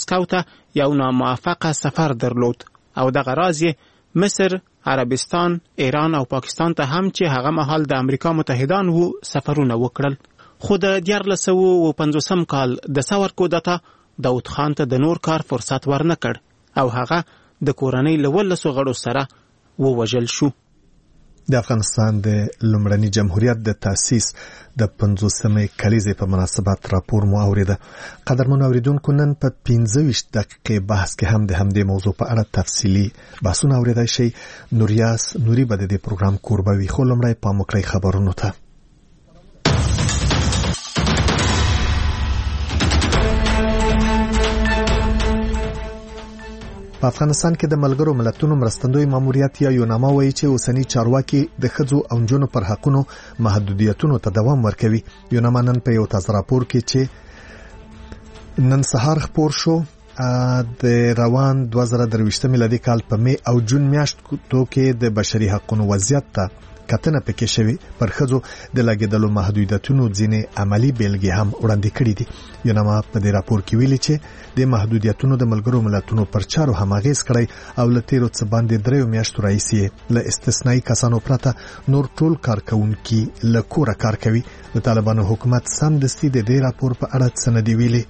مسکو ته یو ناموفقه سفر درلود او دغه راز یې مصر، عربستان، ایران او پاکستان ته هم چې هغه مهال د امریکا متحدان وو سفرونه وکړل. خو د 1950 کال د ثور کودتا داود خان ته د نور کار فرصت ورنه کړ او هغه د کورنۍ له 12 غړو سره ووژل شو. د افغانستان د لومړني جمهوریت د تاسیس د 50مې کلیزې په مناسبت راپور مو اوریده. قدرمن اوریدونکو، نن په 25 دقیقې بحث کې هم د همدې موضوع په اړه تفصیلي بحثونه اوریدای شئ. نوریاس نوري به د دې پروګرام کوربه وي. خو لومړی پام وکړئ خبرونو ته. په افغانستان کې د ملګرو ملتونو مرستندوی ماموریت یا یوناما وایي چې اوسنی چارواکي د ښځو او نجونو پر حقونو محدودیتونو ته دوام ورکوي. یوناما نن په یو تازه راپور کې چې نن سهار خپور شو د روان 2023 میلادي کال په می او جون میاشتو کې د بشري حقوقو وضعیت ته کتنه پکې شوی. پر ښځو د لګیدلو محدودیتونو ځینې عملی بیلګې هم وړاندې کړې دي. یوناما په دې راپور کې ویلي چې د محدودیتونو د ملګرو ملتونو پر چارو هم اغیز کړی او له تیرو څه باندې 3 میاشتو راځي له استثنایی کسانو پرته نور ټول کارکونکي له کوره کار کوي. د طالبانو حکومت سمدستي د دې راپور په اړه څه نه دی ویلي.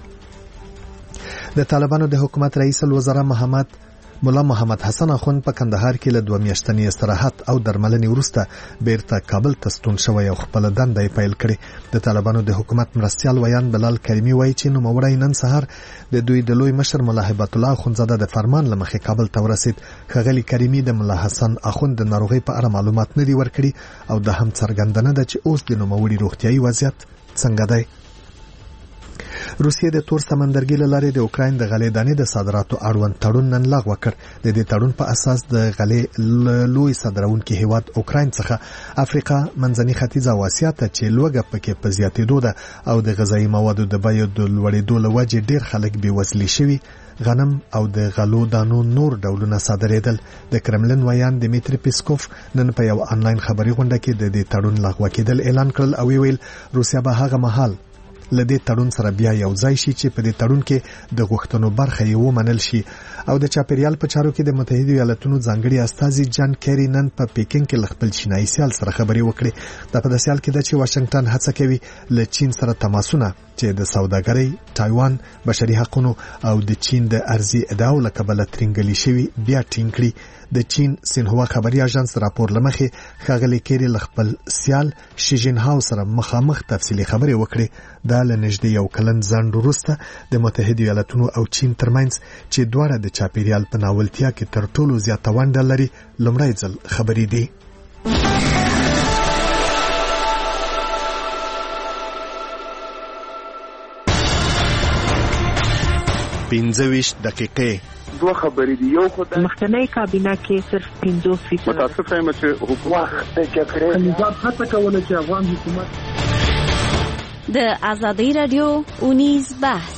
د طالبانو د حکومت رئیس الوزرا مولا محمد حسن اخوند په کندهار کې له 2 میاشتنی استراحت او درملنې وروسته بیرته کابل ته ستون شوی او خپل دنده پیل کړي. د طالبانو د حکومت مرستیال ویان بلال کریمی وایي چې نوموړی نن سهار د دوی د لوی مشر مولا هیبت الله اخوندزاده د فرمان لمخې کابل ته ورسید. ښاغلي کریمی د مولا حسن اخوند د ناروغۍ په اړه معلومات نه دی ورکړي او د هم څرګندنه ده چې اوس د نوموړي روغتیايي وضعیت څنګه دی. روسیې د تور سمندرګي له لارې د اوکراین د غلې دانې د صادراتو اړوند تړون نن لغوه کړ. د دې تړون په اساس د غلې لوی صادرونکي هیواد اوکراین څخه افریقا، منځني ختیځ او اسیا ته چې لوږه پکې په زیاتېدو ده او د غذایي موادو د بیو د لوړېدو له وجې ډېر خلک بېوزلي شوي، غنم او د غلو دانو نور ډولونه صادرېدل. د کرملن ویان دمیتری پیسکوف نن په یو آنلاین خبري غونډه کې د دې تړون لغوه کېدل اعلان کړل او ویل روسیا به هغه مهال لدې تړون سره بیا یو ځای شي چې په دې تړون کې د غوښتنو برخه یې ومنل شي. او د چاپیریال په چارو کې د متحده ایالاتونو ځانګړي استازي جان کیری نن په پیکینګ کې خپل چینایي سیال سره خبري وکړي. دا په داسې حال کې ده چې واشنگټن هڅه کوي له چین سره تماسونه چې د سوداګرۍ، تایوان، بشري حقوقو او د چین د ارزي ادعاو له کبله ترنګلي شوی بیا ټینګ کړي. د چین سینهوا خبري اژانس راپور لمخې ښاغلي کیری خپل سیال شي جین هاو سره مخامخ تفصیلي خبري وکړي. دا له نږدې یو کلن ځنډ وروسته د متحده ایالاتونو او چین ترمنځ چې دواړه د چاپیریال په ناولتیا کې تر ټولو زیاته ونډه لري لومړی ځل خبري دي. 25 دقیقې دوه خبرې دي. یو خو د مخکنی کابینه کې صرف 50% متاسفه یم چې حکومت د جګړې نظام هڅه کوله چې افغان حکومت د ازادي رادیو اونیز بحث.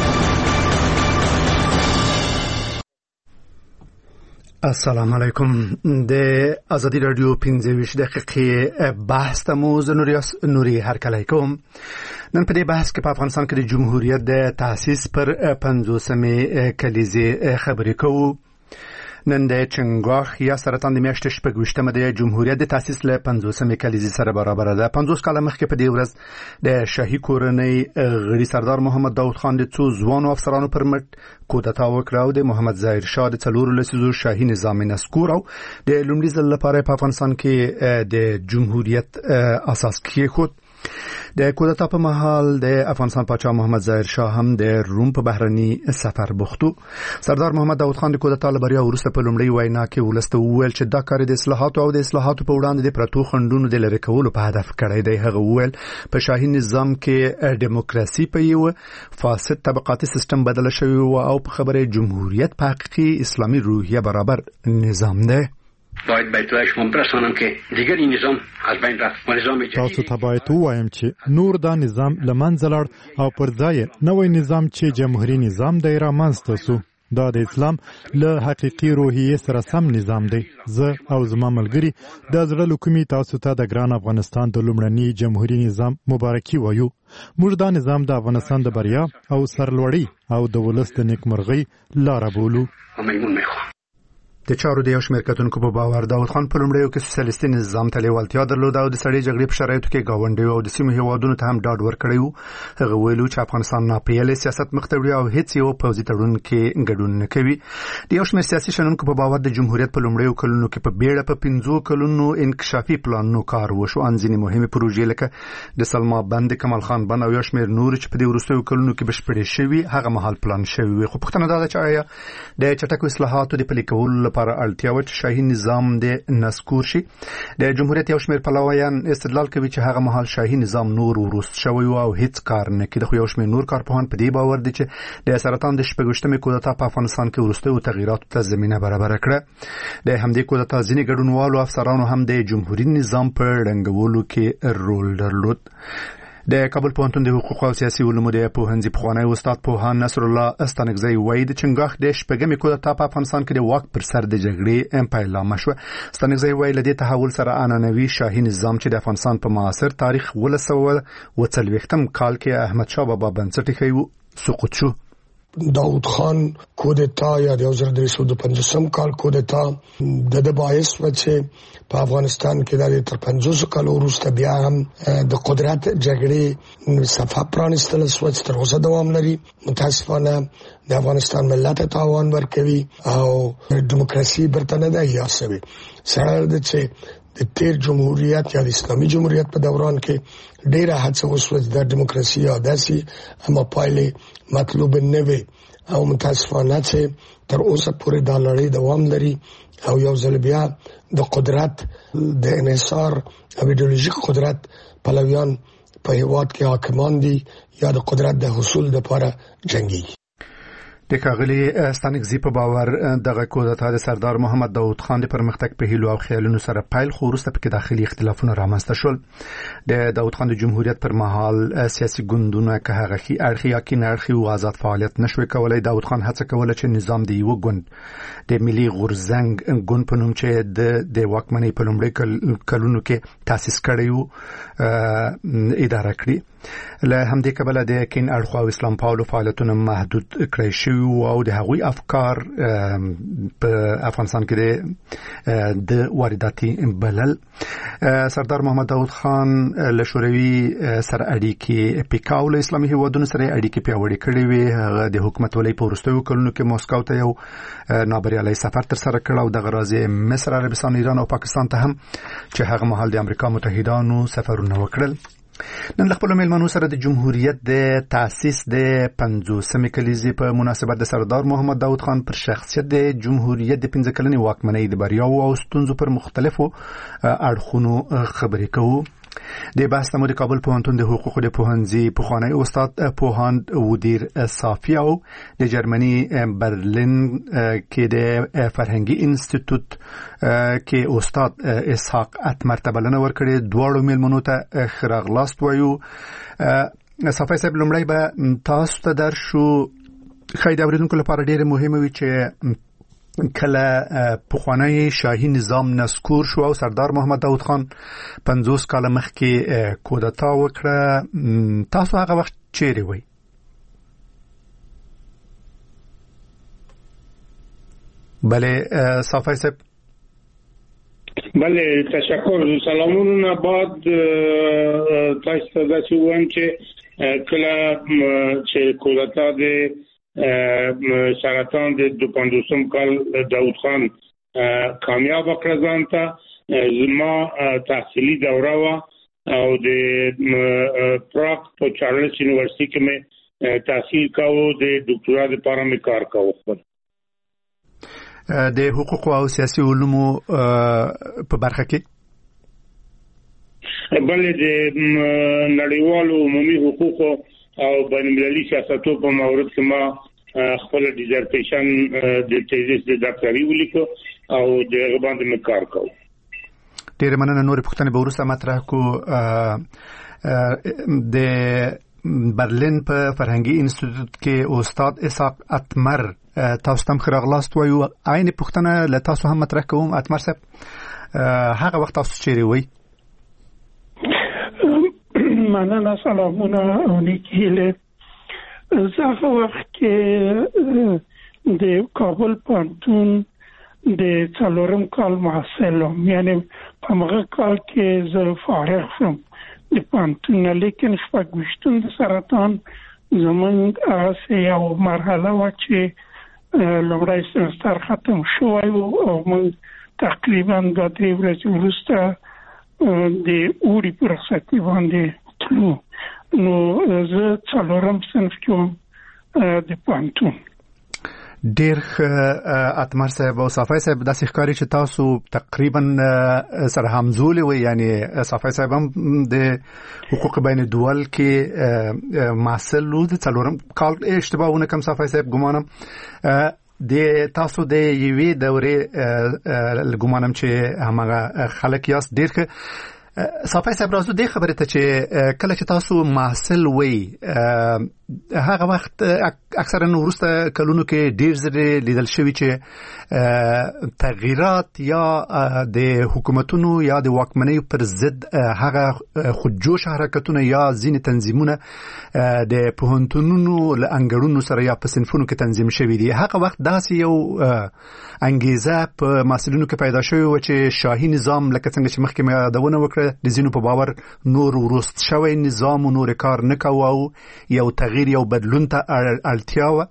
السلام علیکم. د ازادي رادیو 25 دقیقې بحث ته مو نوري هرکلی کوم. نن په دې بحث کې په افغانستان کې د جمهوریت د تاسیس پر 50مې کلیزې خبرې کوو. نن د چنګاخ یا سرطان د میاشتې 28مه د جمهوریت د تاسیس له 50مې کلیزې سره برابر ده. 50 کاله مخکې په دې ورځ د شاهي کورنۍ غړي سردار محمد داود خان د څو ځوانو افسرانو پر مټ کودتا وکړه او د محمد ظاهر شاه د 4 لسیزو شاهي نظام نسکور او د لومړي ځل لپاره په افغانستان کې د جمهوریت اساس کېښود. د کودتا په مهال د افغانستان پاچا محمد ظاهر شاه هم د روم په بهرني سفر بوختو. سردار محمد داود خان د کودتا له بریا وروسته په لومړۍ وینا کې ولسته وویل چې دا کار د اصلاحاتو او د اصلاحاتو په وړاندې د پرتو خنډونو د لرې کولو په هدف کړی دی. هغه وویل په شاهي نظام کې دیموکراسي په یو فاسد طبقاتي سیستم بدله شوی او په خبره جمهوریت په حقیقي اسلامي روحیه برابر نظام دی. باید بیتوی شما برسانم که دیگر این نظام از بین رفت و نظام جدید. تاسو ته باید ووایم چې نور دا نظام له منځه لاړ او پر ځای نوی نظام چې جمهوریت نظام دی رامنځته شو. دا د اسلام له حقيقي روحیه سره سم نظام دی. زه او زما ملګری د زړه له کومې تاسو ته د ګران افغانستان د لومړني جمهوریت نظام مبارکي وایو. موږ دا نظام د افغانستان د بریا او سرلوړی او د ولس د نیکمرغۍ لاره بولو. د چارو د یو شمېر کتونکو په باور داود خان په لومړیو کې سوسیالیستي نظام ته لیوالتیا درلوده او د سړې جګړې په شرایطو کې ګاونډیو او د سیمو هیوادونو ته هم ډاډ ورکړی و. هغه ویلو چې افغانستان ناپیېلی سیاست مخ ته وړي او هیڅ یو پوځي تړون کې ګډون نه کوي. د یو شمېر سیاسي شنونکو په باور د جمهوریت په لومړیو کلونو کې په بیړه په 15 کلونو انکشافي پلانونو کار وشو. ان ځینې مهمې پروژې لکه د سلما بند، کمال خان بند او یو شمېر نور چې په دې وروستیو کلونو کې بشپړې شوي هغه مهال پلان شوي وي. خو پوښتنه دا ده چې آیا د چټکو اصلاحاتو د پلي کولو لپاره اړتیا وه چې شاهي نظام د نسکور شي؟ د جمهوریت یو شمېر پلویان استدلال کوي چې هغه مهال شاهي نظام نور وروست شوی او هیڅ کار نه کړي. خو یو شمېر نور کارپوهان په دې باور دي چې د سرطان د شپږویشتمې کودتا په افغانستان کې وروستیو تغییراتو ته زمینه برابره کړه. د همدې کودتا ځینې ګډونوالو افسرانو هم د جمهوریت نظام په ړنګولو کې رول درلود. د کابل پوهنتون د حقوق او سیاسي علومو د پوهنځي پخوانی استاد پوهان نصر الله استانکزی وایي د چنګاښ د شپږمې کودتا په افغانستان کې د واک پر سر د جګړې پیلامه شوه. استانکزی وایي له دې تحول سره عنعنوي شاهي نظام چې د افغانستان په معاصر تاریخ 1940 کال کې احمد شاه بابا بنسټ ایښی سقوط شو. داود خان کودتا یا د 1950 کال کودتا د باعث و چې په افغانستان کې د تر 50 کال وروسته بیا هم د قدرت جګړې صفحه پرانستل شو چې تر اوسه دوام لري. متاسفانه د افغانستان ملت تاوان ورکوي او دیموکراسي برتنه ده یا سوي سره د چې د تیر جمهوریت یا د اسلامي جمهوریت په دوران کې ډیره هڅه وشوه د دیموکراسي او داسي اما پایلې مطلوب نه وي او متاسفانه چې تر اوسه پورې دا لړۍ دوام لري او یو ځل بیا د قدرت د انحصار او ایډیولوژیک قدرت پلویان په هیواد کې حاکمان دي یا د قدرت د حصول لپاره جنگي. د کاغلی استانکزی په باور دغه کودتا د سردار محمد داود خان د پرمختګ په هیلو او خیالونو سره پیل خو وروسته پکې داخلي اختلافونه رامنځته شول. د داود خان د جمهوریت پر مهال سیاسي ګوندونه که هغه اړخي یا کین اړخي او آزاد فعالیت نشوي کولای. داود خان هڅه کوله چې نظام د یو ګوند د ملي غورځنګ ګوند په نوم چې د واکمنۍ په لومړي کلونو کې تاسیس کړی و اداره کړي. له همدې کبله د کین اړخو او اسلام پالو فعالیتونه محدود کړی شوي او د هغوی افکار په افغانستان کې د وارداتي بلل. سردار محمد داود خان له شوروي سره اړیکې پیکاو له اسلامي هیوادونو سره اړیکې پیاوړې کړې وې. هغه د حکومت ولې په وروستیو کلونو کې مسکو ته یو نابریالی سفر تر سره کړ او دغه راځي مصر، عربستان، ایران او پاکستان ته هم چې هغه مهال د امریکا متحدانو سفرونه وکړل. نن له خپلو میلمنو سره د جمهوریت د تاسیس د 50مې کلیزې په مناسبت د سردار محمد داود خان پر شخصیت د جمهوریت د 15 کلنې واکمنۍ د بریاو او ستونزو پر مختلفو اړخونو خبرې کوو. د بحث تمو د کابل پوهنتون د حقوقو د پوهنځي پخوانی استاد پوهاند ودیر صافی او د جرمني برلین کې د فرهنګي انسټیټیوټ کې استاد اسحاق اتمر ته بلنه ورکړې. دواړو میلمنو ته ښه راغلاست وایو. صافی صاحب لومړی به تاسو ته درشو. ښایي د اورېدونکو لپاره ډېره مهمه وي چې کله پخوانی شاهي نظام نسکور شو او سردار محمد داود خان 50 کال مخکې کودتا وکړه، تاسو هغه وخت چیرې وئ؟ بله صافی صاحب. بله تشکر. سلامونه بعد تاسو ته داسې وایم چې کله چې کودتا د سرطان د 52 کال داود خان کامیاب کړ ځان ته زما تحصیلي دوره وا او د پراګ په چارلز یونیورسيټي کې مې تحصیل کاوه. د ډاکټرا لپاره مې کار کاوه. د حقوق او سیاسي علومو په برخه کې بلې د نړیوالو عمومي حقوقو او بین‌المللي سیاستو په مورد کې ما خپل ډیزرټیشن د تیزیس د ډاکټري ولیکو او د غباند مې کار کوم. ډېر مننه. نور پوښتنې به وروسته مطرح کو. د برلین په فرهنګي انسټیټیوټ کې استاد اسحاق اتمر تاسو تم خراغلاست وایو عین پښتنه له تاسو هم مطرح کوم اتمر صاحب هغه وخت تاسو چیرې وای مننه سلامونه او نیکیله زه وخت کې د کابل پانتون د څلورم کال محصلم یعنی په هغه کال کې زه فارغ شوم د پانتون لیکن شپږ د سرطان زمونږ یو مرحله و چې لومړی سمستر ختم شوی او موږ تقریبا 2-3 ورځې وروسته د اوړي په رخصتۍ باندې تلو نو زه څلورم صنف کې وم د پانتون ډیر اتمر صاحب او صافی صاحب داسې ښکاري چې تاسو تقریبا سره همزولي وي یعنی صافی صاحب هم د حقوق بین الدول کې محصل و د څلورم کال اشتباهونه کوم صافی صاحب ګمانم د تاسو د یوې دورې ګمانم چې همغه خلک یاست ډیر صافی صاحب راځو د خبرې ته چې کله چې تاسو محصل وي هغه وخت اکثرا وروسته کلونو کې ډیر زره لیدل شوی چې تغییرات یا د حکومتونو یا د واکمنۍ پر ضد هغه خودجوش حرکتونه یا ځینې تنظیمونه د پوهنتونونو له انګړونو سره یا په صنفونو کې تنظیم شوی دي هغه وخت داسې یو انګیزه په محصلینو کې پیدا شوی و چې شاهي نظام لکه څنګه چې مخکې مې یادونه وکړه د ځینو په باور نور ورست شوی نظام او نور کار نه کوي او یو تغییر یو بدلون ته اړتیا و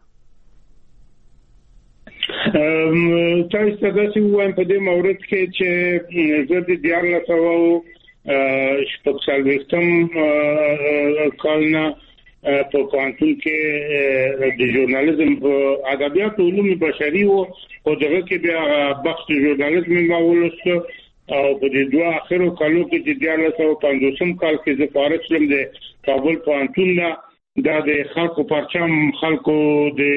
تاسو ته چې وایم په دې مورد کې چې زه د دیارلس او شپږ کال نه په پانتون کې د ژورنالیزم په ادبیات او علوم بشري او دغه کې بیا بخش ژورنالیزم ما ولوست او په دې دوه اخرو کالو کې چې دیارلس او 50 کال کې زه فارغ شوم د کابل پانتون نه دا د خلکو پرچم خلکو د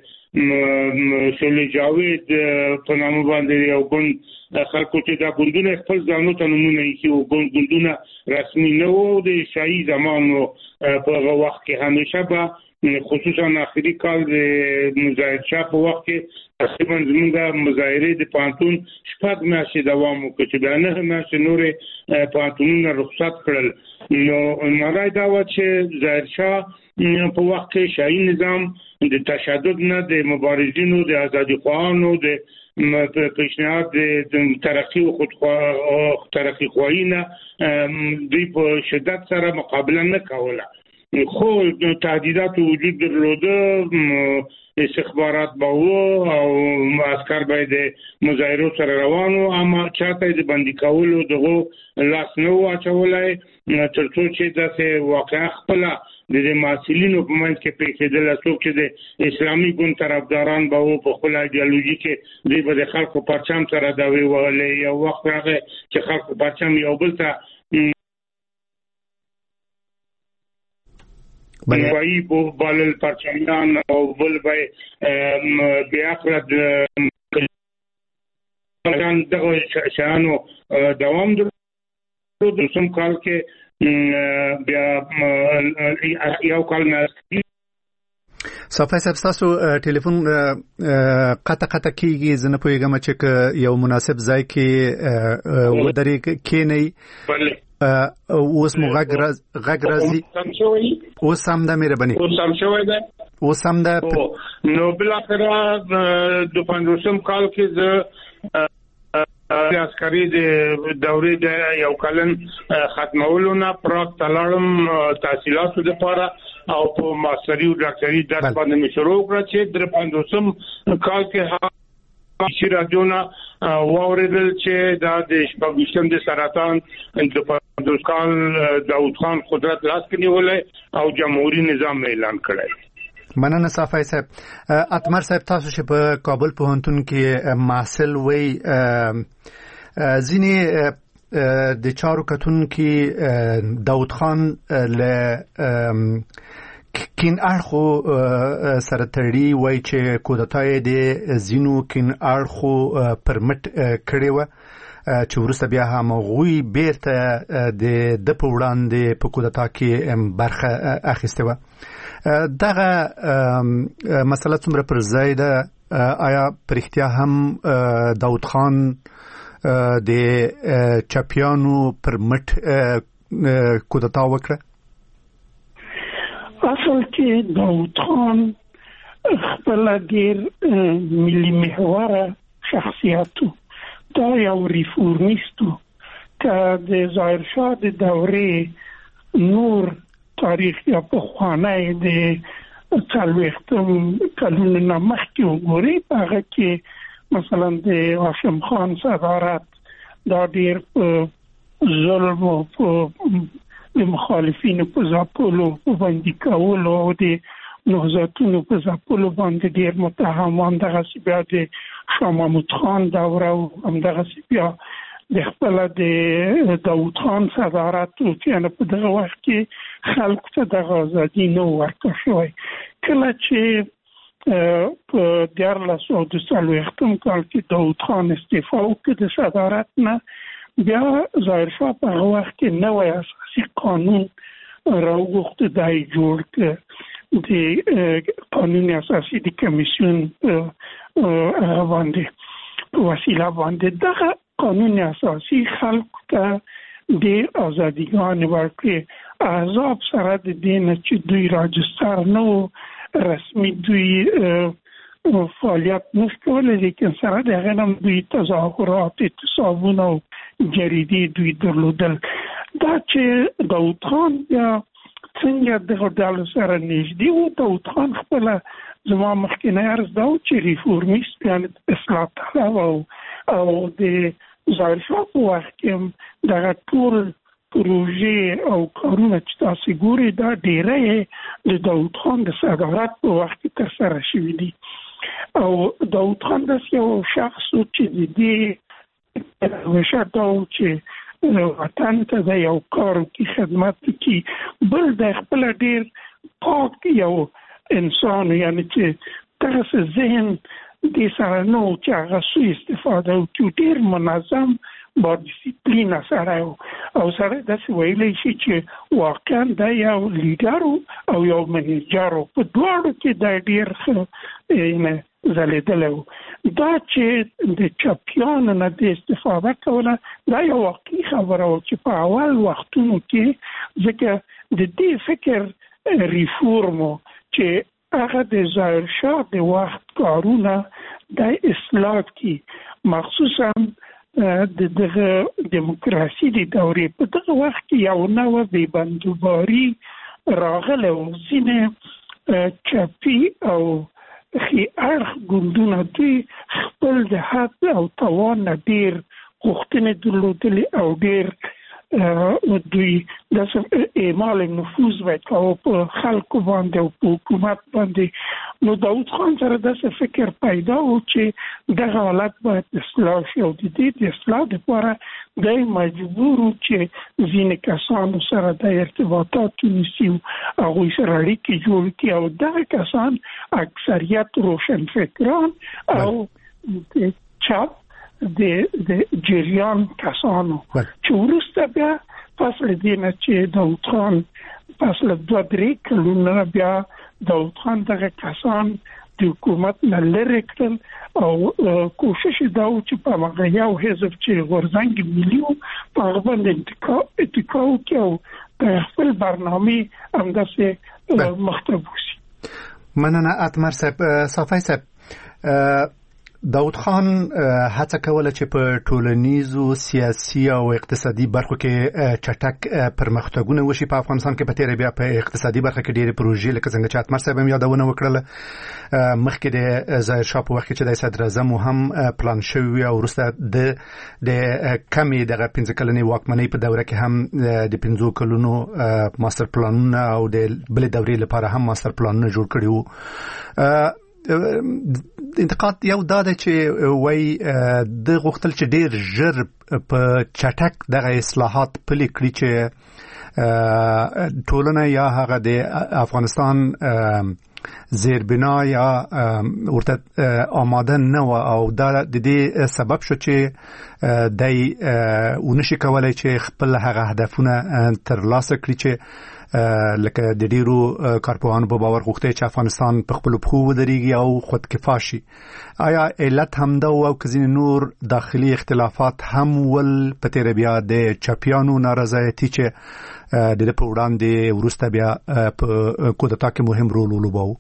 شولې جاوید په نامه باندې یو ګوند خلکو چې دا ګوندونه خپل ځانو ته نمونه یې او ګوندونه رسمي نه وو د شاهي زمانو په هغه وخت کې همیشه به خصوصا اخري کال د مظاهره شاه په وخت کې تقریبا زموږ مظاهره د پانتون شپږ میاشتې دوام وکړ چې بیا نه میاشتې نورې پانتونونه رخصت کړل نو نړۍ دا و چې ظاهر شاه په وخت کې شاهي نظام د تشدد نه د مبارزینو د ازادي خواهانو د پیشنهاد د ترقی او ترقی خواهینه دوی په شدت سره مقابله نه کوله خو تهدیدات وجود درلوده استخبارات باو او عسكر باید مظاهرو سره روانو اما چاته د بندي کولو دغه لاس نو اچولای ترڅو چې داسې واقع خپل د محصلینو په منځ کې پیښېدل څوک چې د اسلامي ګوند طرفداران به په خپل ایدئولوژي کې دوی به د خلکو پرچم سره داوی وهلې یو وخت راغی چې خلکو پرچم یو بل ته بلوایی په بالل پرچمیان او بل به بیا خرد دغه شانو دوام درلود د سم کال کې بیا یو کال نه صافی صاحب تاسو ټلیفون قطه کیږي زنه پویګم چې یو مناسب ځای کې ودرې کېنی اوس مو غږ راځي اوس هم د مهرباني اوس هم شوی ده اوس هم د نو بل اخره د 15 کال کې ز عسکري د دورې د یو کلن ختمولو نه پراخ تلاړم تحصیلاتو لپاره او په ماستری او ډاکټري درس باندې مې شروع کړ چې د 15 کال کې چې راځونه واوریدل چې دا د شپږم د سرطان د 15 کال داوود خان قدرت لاس کې نیولې او جمهوریت نظام اعلان کړی مننه صافی صاحب اتمر صاحب تاسو چې په کابل پوهنتون کې محصل وي ځینې د چارو کتون کې داوود خان له کین اړخو سره تړي وای چې کودتای د زینو کین اړخو پرمټ کړي و چې ورسته بیا هم غوي بیرته د په وړاندې په کودتا کې برخه اخیسته و دغه مسله څومره پر ځای ده؟ آیا پرختیا هم داود خان د چپیانو پر مټ کودتا وکړه؟ اصل کې داود خان خپل ډیر ملي محوره شخصیتو، دا یو ریفورمیستو که د ظاهر شاه د دورې نور تاریخ یا پخوانی د 40 کلونو نه مخکې وګورئ، هغه کې مثلا د هاشم خان صدارت دا ډیر ظلم او د مخالفینو په ځپلو باندې کولو او د نهضتونو په ځپلو باندې ډیر متهمان، دغسې بیا د شاه محمود خان دوره او همدغسې بیا د خپل د داود خان صدارت چې په دغه وخت کې خلکو ته د ازادي نو ورکړل شوی. کله چې په 1940 کال کې داود خان استعفا وکړ د صدارت نه، بیا ظاهر شاه په هغه وخت کې نوی اساسي قانون راوغوښت، دی جوړ کړ د قانون اساسي د کمیسیون باندې په وسیله باندې. دغه قانون اساسي خلکو ته ډېر ازادیګانې ورکړې. احزاب سره د دې نه چې دوی راجستر نه و، رسمي دوی فعالیت نشو کولی، لیکن سره د هغې نه دوی تظاهرات، اعتصابونه او جریدې دوی درلودل. دا چې داود خان بیا څنګه دغه ډلو سره نږدې و، داود خان خپله زما مخکینی عرض دا و چې ریفورمیست یعنې اصلاح طلب او د ظاهر شاه په وخت کې دغه ټول پروژې او کارونه چې تاسې ګورئ دا ډیری د داود خان د صدارت په وخت کې ترسره شوي دي. او داود خان داسې یو شخص و چې د دې همیشه دا و چې وطن ته د یو کار وکړي، خدمت وکړي. بل د خپله ډېر پاک یو انسان، یعنې چې دغسې ذهن دې سره نه و چې هغه سوء استفاده وکړي، ډېر منظم با ډیسپلینه سره و او سره داسې ویلی شي چې واقعا دا یو لیډر او یو منیجر و، په دواړو کې دا ډېر ښه ځلېدلی و. دا چې د چپیانو نه د استفاده کوله دا یو واقعي خبره وه چې په اول وختونو کې، ځکه د دې فکر ریفورم و چې هغه د ظاهر شاه د وخت کارونه د اصلاح کی، مخصوصا د دغه دیموکراسي د دورې په دغه وخت کې یو نوع بې بندوباري راغله او ځینې چپي او ښي اړخ ګوندونه دوی خپل د حد او توان نه ډېر غوښتنې درلودلې او ډېر دوی د اعمال نفوذ وکاو په خلکو باندې او په حکومت باندې. نو داود خان سره داسې فکر پیدا و چې دغه حالت باید اصلاح شي او د دې د اصلاح لپاره دی مجبور و چې ځینې کسانو سره د ارتباطات ونیسي، هغوی سره اړیکې جوړ کړي او دغه کسان اکثریت روشنفکران او چپ د جریان کسانو چې وروسته بیا پس له دې نه چې داود خان پس له 2-3 کلونو بیا داود خان دغه کسان د حکومت نه لرې کړل او کوشش دا و چې په هغه یو حزب چې غورځنګ ملي و په هغه باندې اتکا وکړي او په خپل برنامې همداسې مخته بوځي. مننه اتمر صاحب. صافی صاحب، داود خان هڅه کوله چې په ټولنیزو، سیاسي او اقتصادي برخو کې چټک پرمختګونه وشي. په افغانستان کې په تیره بیا په اقتصادي برخه کې ډېرې پروژې لکه څنګه چې اتمر صاحب هم یادونه وکړله، مخکې د ظاهر شاه په وخت کې چې د صدر اعظم هم پلان شوی وي او وروسته د کمې دغه 15 کلنې واکمنۍ په دوره کې هم د 15 کلونو ماستر پلانونه او د بلې دورې لپاره هم ماستر پلانونه جوړ کړي وو. انتقاد یو دا دی چې وایي د غوښتل چې ډېر ژر په چټک دغه اصلاحات پلي کړي چې ټولنه یا هغه د افغانستان زیربنا یا ورته آماده نه و او دا د دې سبب شو چې دای ونشي کولای چې خپل هغه هدفونه ترلاسه کړي چې لکه د ډیرو کارپوهانو په باور غوښتي چې افغانستان په خپل پخو ودرېږي او خودکفا شي. آیا علت همدا او کزین نور داخلي اختلافات هم ول په تیر بیا د چاپیانو نارضایتي چې د په وړاندې ورسته بیا په کودتا کې مهم رول ولوباو؟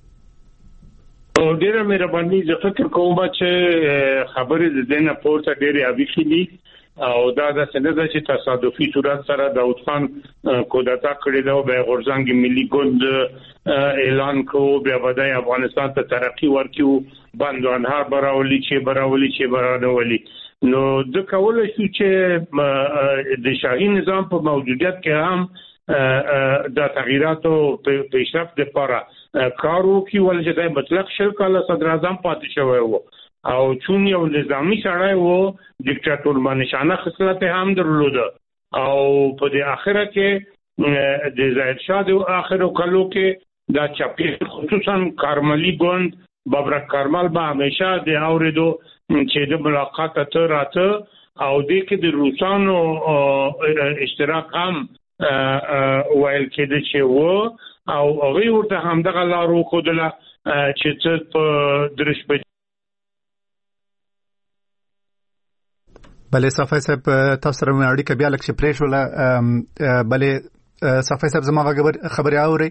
ډیره مهرباني، زه فکر کوم چې خبرې د دینه پورته ډیره اویخي دي او دا د سند چې تصادفي صورت سره داود خان کودتا کړی دا به غورځنګ ملي ګوند اعلان کو بیا بدای افغانستان ته ترقی ورکیو بندوانها براولي چې نو د کول شو چې د شاهي نظام په موجودیت کې هم د تغییراتو پیشرفت لپاره کارو کې ولې د مطلق شل کاله صدر اعظم پاتې شوی وو او چون یو نظامی سړی وو ډیکټاتور مانشانه خصلت هم درلوده او په د اخره کې د ظاهر شاه د اخرو کلو کې دا چاپی خصوصا کارملی ګوند بابرک کارمل به همیشه د اوریدو چې د ملاقات ته راته او د کې د روسانو اشتراک هم ویل کېده چې وو او هغه ورته همدغه لارو خودله چې څه په درش په بله صافی صاحب تاسو سره مې اړیکه بیا لکه چې پرې شوله. بله صافی صاحب زما خبرې اوري؟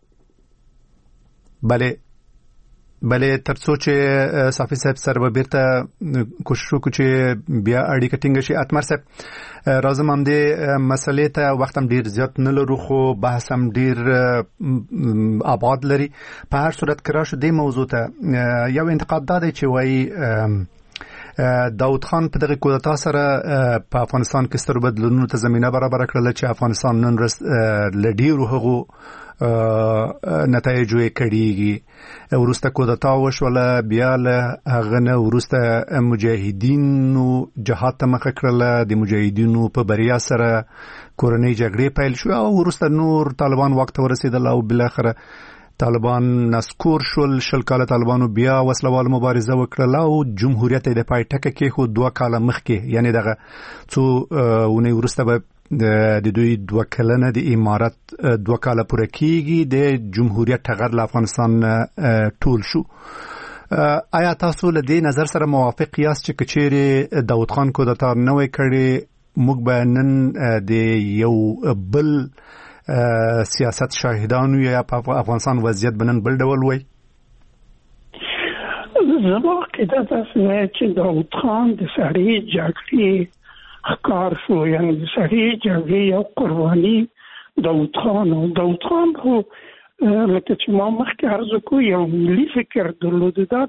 بله ترڅو چې صافی صاحب سره بیرته کوشش وکړو چې بیا اړیکه ټینګه شي. اتمر صاحب راځم هم دې مسلې ته وخت هم ډیر زیات نه لرو خو بحث هم ډیر آباد لري. په هر صورت کې راشو دې موضوع ته یو انتقاد دا دی چې وایي داود خان په دغه کودتا سره په افغانستان کې ستر بدلونونو ته زمينه برابر کړل چې افغانستان نن ورځ لډیرو هغو نتایج یې کړيږي. ورسته کودتا وشوله بیا له هغه نه ورسته مجاهدینو جهاد ته مخه کړل، د مجاهدینو په بریا سره کورنۍ جګړې پیل شو او ورسته نور طالبان وخت ورسېدل او بل اخره طالبان نسکور شول. شل کاله طالبانو بیا وسلوال مبارزه وکړه او جمهوریت د پای ټکه کې خو 2 کاله مخکې یعنی دغه څو ونې ورسته به د دوی 2 کلنه د امارت 2 کاله پوره کېږي د جمهوریت ټغر له افغانستان ټول شو. آیا تاسو له دې نظر سره موافق یاست چې کچېره داود خان کودتا نه وای کړی موږ به نن د یو بل سیاست شاهدانو یا په افغانستان وضعیت بنن بل ډول وای؟ زما قیده تاسو چې داود خان د سړی جګړې ښکار شو، یعنی د سړی جګړې یو قرباني داود خان خو لکه چې ما مخکې عرض کوم یو ملي فکر درلوده، دا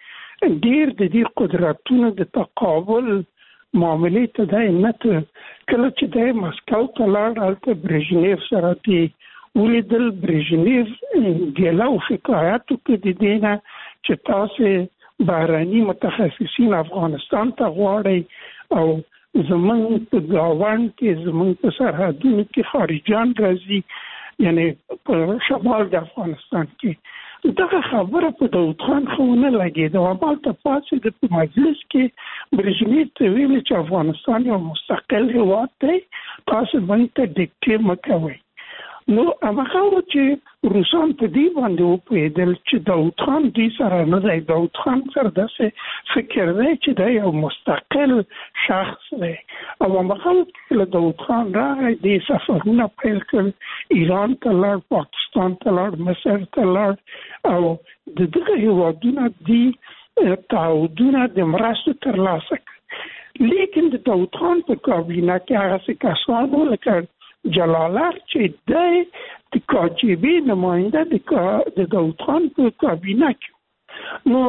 ډېر د دې قدرتونو د تقابل معاملې ته دی نه کله چې دی مسکو ته لاړ هلته برژنیف سره دی ولیدل. برژنیف ګیله او شکایت وکړ د دې نه چې تاسې بهرني متخصصین افغانستان ته غواړئ او زمونږ په ګاونډ کې زمونږ په سرحدونو کې خارجیان راځي، یعنی په شمال د افغانستان کې. دغه خبره په داود خان خو نه لګېده او همالته پاڅېد په مجلس کې برژنیف ته ویل چې افغانستان یو مستقل هېواد دی، تاسو موږ ته ډیکټې مه کوئ. نو هغه چې روسان په دې باندې وپوهېدل چې داود خان دوی سره نه دی، داود خان سره داسې فکر دی چې دی یو مستقل شخص دی او هغه چې داود خان راغی دې سفرونه پیل کړل، ایران ته لاړ، پاکستان ته لاړ، مصر ته لاړ او د دغه هېوادونه دي تعهدونه د مرستو ترلاسه کړل. لیکن د داود خان په کابینه کې هغسې کسان وو لکه جلالر چې د KGB نماینده د داود خان په کابینه کې. نو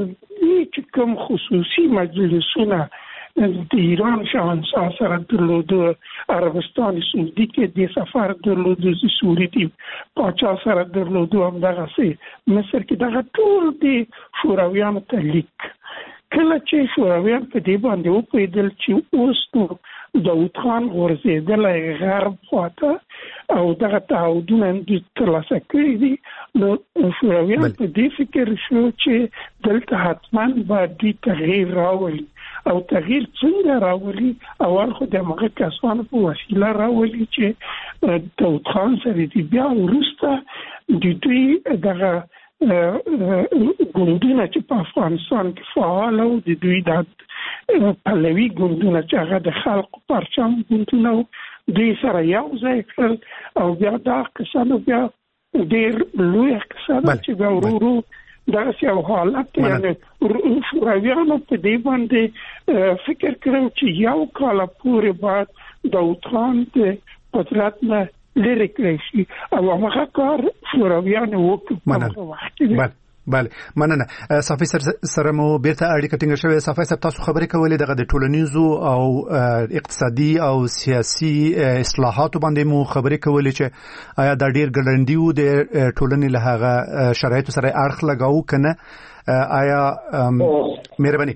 چې کوم خصوصي مجلسونه د ایران شاهنشاه سره درلوده، عربستان سعودي کې د سفر درلوده، سعودي پاچا سره درلوده، همدغسې مصر کې دغه ټول د شورویانو ته لیک. کله چې شورویان په دې باندې وپوهېدل چې اوس نو داود خان غورځېدلی غرب خواته او دغه تعهدونه ترلاسه کړي دي، نو شورویان په دې فکر شو چې دلته حتما باید دوی تغییر راولي او تغییر څنګه راولي اول خو د هغه کسانو په وسیله راولي چې داود خان سره دی بیا ورسته د دوی دغه ګوندونه چې په افغانستان کې فعال او د دوی د پهلوي ګوندونه چې هغه د خلکو پرچم ګوندونه دوی سره یو ځای کړل او بیا دا کسانو بیا ډېر لوی کسانو چې بیا ورو دا یو حالت یعنی شورویانو په دې باندې فکر کړو چې یو کال پورې بعد داود خان د قدرت نه لري کړی شي او هغه کار شورویانو وکړ. بله مننه. صافي سره مو بیرته اړیکه ټینګه شوې. صافي صاحب تاسو خبرې کولې دغه د ټولنیزو او اقتصادي او سیاسي اصلاحاتو باندې مو خبرې کولې چې آیا دا ډیر ګړندی و د ټولنې له هغه شرایطو سره اړخ لګاو کنه آیا مهرباني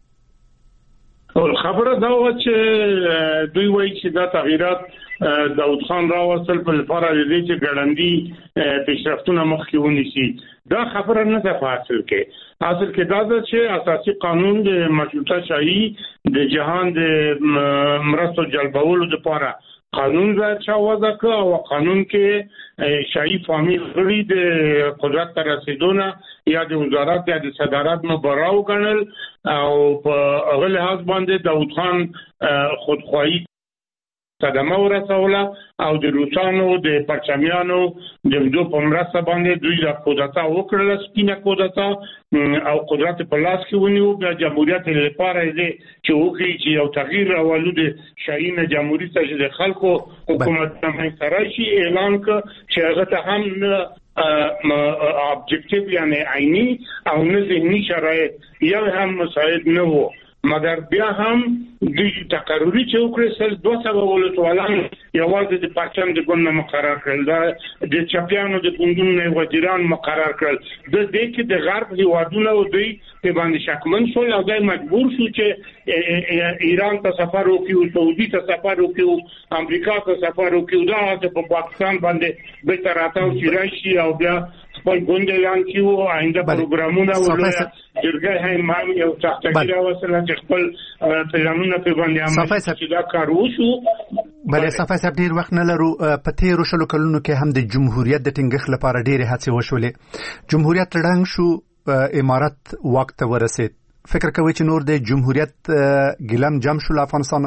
خبره دا و چې دوی وایي چې دا تغییرات داود خان راوستل په لپاره د دې چې ګړندی پیشرفتونه مخکې ونیسي. دا خبره نه ده حاصل کې دا چې اساسي قانون د مشروطه شاهي د جهان د مرستو جلبولو لپاره قانون راځي وضع کړ او قانون کې شاهي فامیل غړي د قدرت تر رسیدونه یا د وزارت یا د صدارت مبراو ګڼل او په هغه لحاظ باندې داود خان خودخواهی صدمه ورسوله او د روسانو د پرچمیانو د دوی په مرسته باندې دوی د قدرت وکړل سپینه قدرت او قدرت په لاس کې ونیو. بیا جمهوریت لپاره دې چې وکړي چې یو تغییر راولو د شاهین جمهوریت چې د خلکو حکومت باندې راشي اعلان کړ چې هغه ته هم objective یعنی عیني او نه ذهني شرایط یا هم مسائل نه وو مګر بیا هم د تقرری چې وکړل 200 ولسوالان یوازې د پاکستان د ګوند مقرر کړل د چپیانو د ګوندونو وزیران مقرر کړل د دې کې د غرب هیوادونو دوی په باندې شکمن شول او دای مجبور شو چې ایران ته سفر وکړي سعودي ته سفر وکړي امریکا ته سفر وکړي دا په پاکستان باندې به تر راتاو چې راشي او بیا خپل ګوند اعلان کیو آینده پروګرامونه ولر جرګه هم یو تحقیق راوصله چې خپل پلانونه په باندې عمل چې دا کار وشو. بله صفای صاحب ډیر وخت نه لرو. په تیرو شلو کلونو کې هم د جمهوریت د ټینګښت لپاره ډېرې هڅې وشولې. جمهوریت ړنګ شو، امارت واک ته ورسید. فکر کوي چې نور د جمهوریت ګلم جم شو افغانستان؟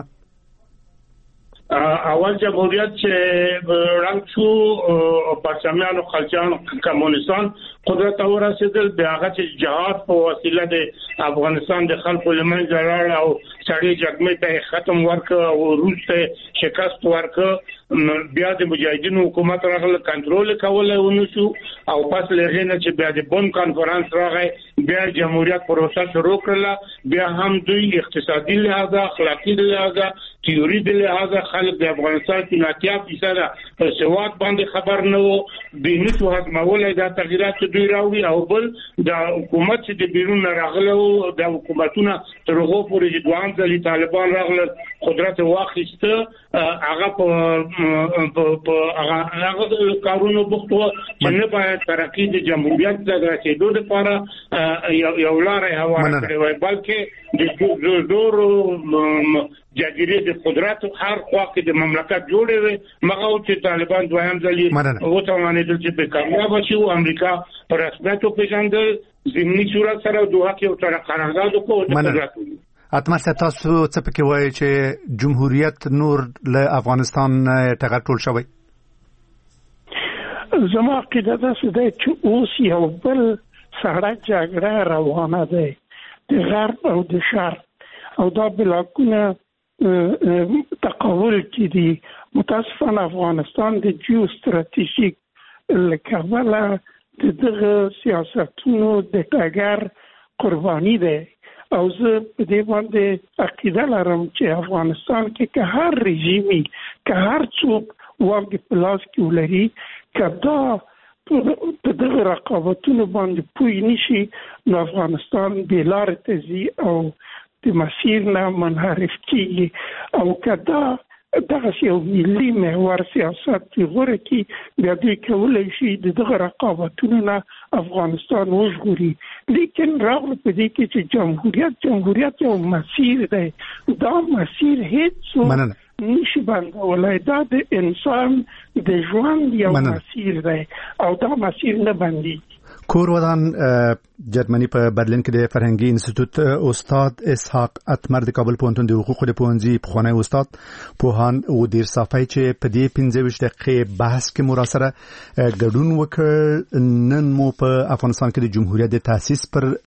اول جمهوریت چې رنګ شو پرچمیانو خلجان کمونستان قدرت ورسېدل بیا هغه چې جهاد په وسیله د افغانستان د خلکو لمنځه لاړ او سړی جګړې ته ختم ورکړ او روس ته شکست ورکړ. بیا د مجاهدینو حکومت راغله کنټرول کوله ونشو او پس لغې نه چې بیا د بون کانفرنس راغی بیا جمهوریت پروسه شروع کړله. بیا هم دوی اقتصادي لحاظ اخلاقی لحاظ تیوري د لحاظ خلک د افغانستان کې 90% په سواد باندې خبر نه وو بینه تو هضمولای دا تغیرات دوی راوړي او بل د حکومت چې د بیرون راغله او د حکومتونه ترغو پورې د دوام ځلې طالبان راغله قدرت واخیسته هغه په هغه کارونو بوختو چې نه باید ترقی د جمهوریت د رسیدو لپاره یو لارې هواره کړې وای بلکې د زورو جګړې د قدرت هر خوا کې د مملکت جوړې وي مغه چې طالبان دویم ځلې وتوانېدل چې په کامیاب شي او امریکا پر رسمیت پیژندل ضمني صورت سره دوه کې او تر قرارداد وکړو د قدرت. اتمر تاسو څه پکې وایي چې جمهوریت نور له افغانستان ټغر ټول شوی؟ زما عقیده ده چې اوس یو بل سړه جګړه روانه ده د غرب او د شرق او دا بلاکونه تقابل کې دي. متاسفانه افغانستان د جیو استراتیژیک لکبله د دغه سیاستونو د ټغر قرباني ده او زه په دې باندې عقیده لرم چې افغانستان کې که هر رژیمي که هر څوک واک په لاس کې ولري کدا په دغه رقابتونو باندې پوی نشي نو افغانستان بلار تزي او د مسیر نه منحرف کیږي او کدا دغه یو ملي محور سیاست غوړه کی بیا دوی کولای شي دغه رقابتونو نه افغانستان وژغوري لیکن راغله په دې کې چې جمهوریت یو مسیر دی دا مسیر هیڅ نشي باندې دا د انسان د ژوند یو مسیر دی او دا مسیر نه باندې کور ودان جرمني په برلین کې د فرهنګي انسټیټیوټ استاد اسحاق اتمر د کابل پوهنتون د حقوقو د پوهنځي پخوانی استاد پوهان او ډیر صافي چې په دې 15 دقیقې بحث کې مراسره ګډون وکړ نن مو په افغانستان کې د جمهوریت د تاسیس پر